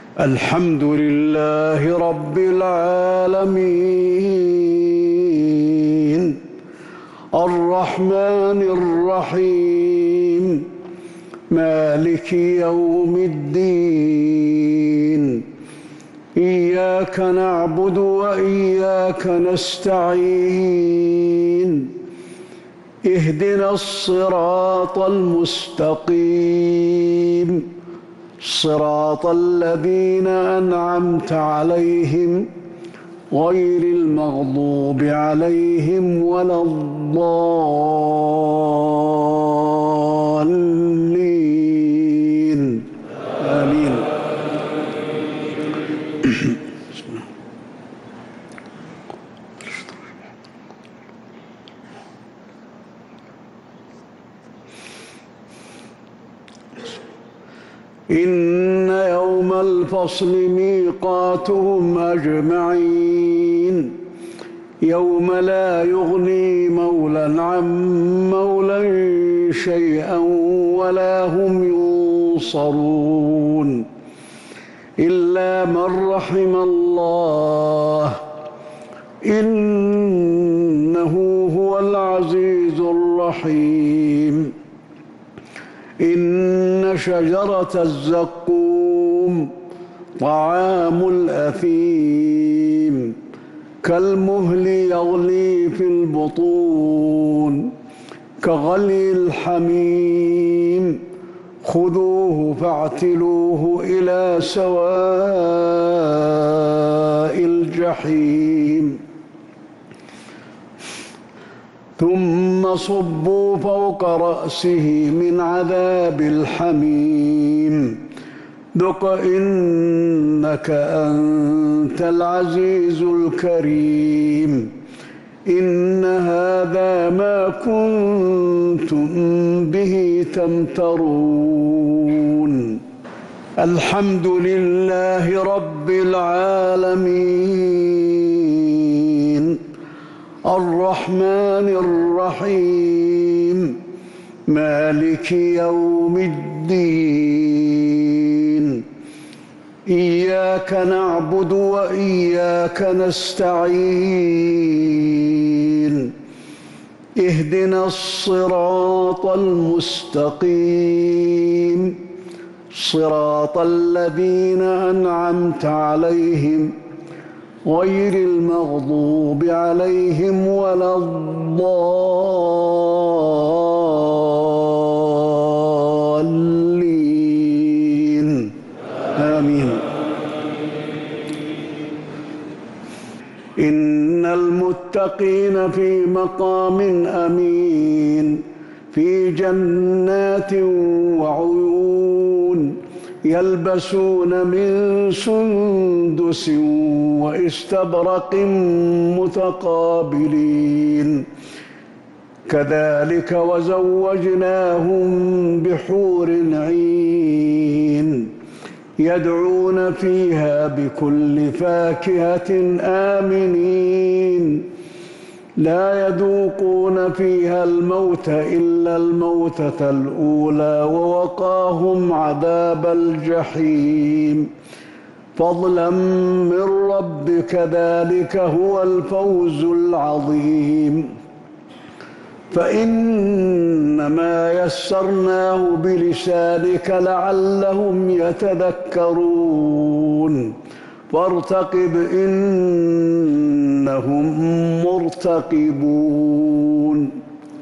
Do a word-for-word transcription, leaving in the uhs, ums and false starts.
الحمد لله رب العالمين الرحمن الرحيم مالك يوم الدين إياك نعبد وإياك نستعين اهدنا الصراط المستقيم صراط الذين أنعمت عليهم غير المغضوب عليهم ولا الضالين آمين. إن يوم الفصل ميقاتهم أجمعين يوم لا يغني مولى عن مولى شيئا ولا هم ينصرون إلا من رحم الله إنه هو العزيز الرحيم. إن شجرة الزقوم طعام الأثيم كالمهل يغلي في البطون كغلي الحميم خذوه فاعتلوه إلى سواء الجحيم ثم صبوا فوق رأسه من عذاب الحميم ذق إنك أنت العزيز الكريم. إن هذا ما كنتم به تمترون. الحمد لله رب العالمين الرحمن الرحيم مالك يوم الدين إياك نعبد وإياك نستعين اهدنا الصراط المستقيم صراط الذين أنعمت عليهم غير المغضوب عليهم ولا الضالين آمين. إن المتقين في مقام أمين في جنات وعيون يلبسون من سندس واستبرق متقابلين كذلك وزوجناهم بحور عين يدعون فيها بكل فاكهة آمنين لا يذوقون فيها الموت إلا الموتة الأولى ووقاهم عذاب الجحيم فضلا من ربك ذلك هو الفوز العظيم. فإنما يسرناه بلسانك لعلهم يتذكرون فارتقب إنهم مرتقبون.